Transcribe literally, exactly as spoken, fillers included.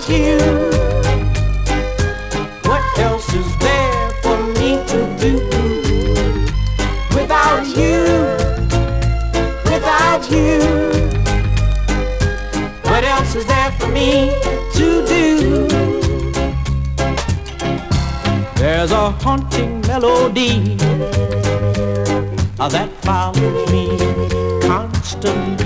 without you, what else is there for me to do? Without you, without you, what else is there for me to do? There's a haunting melody that follows me constantly.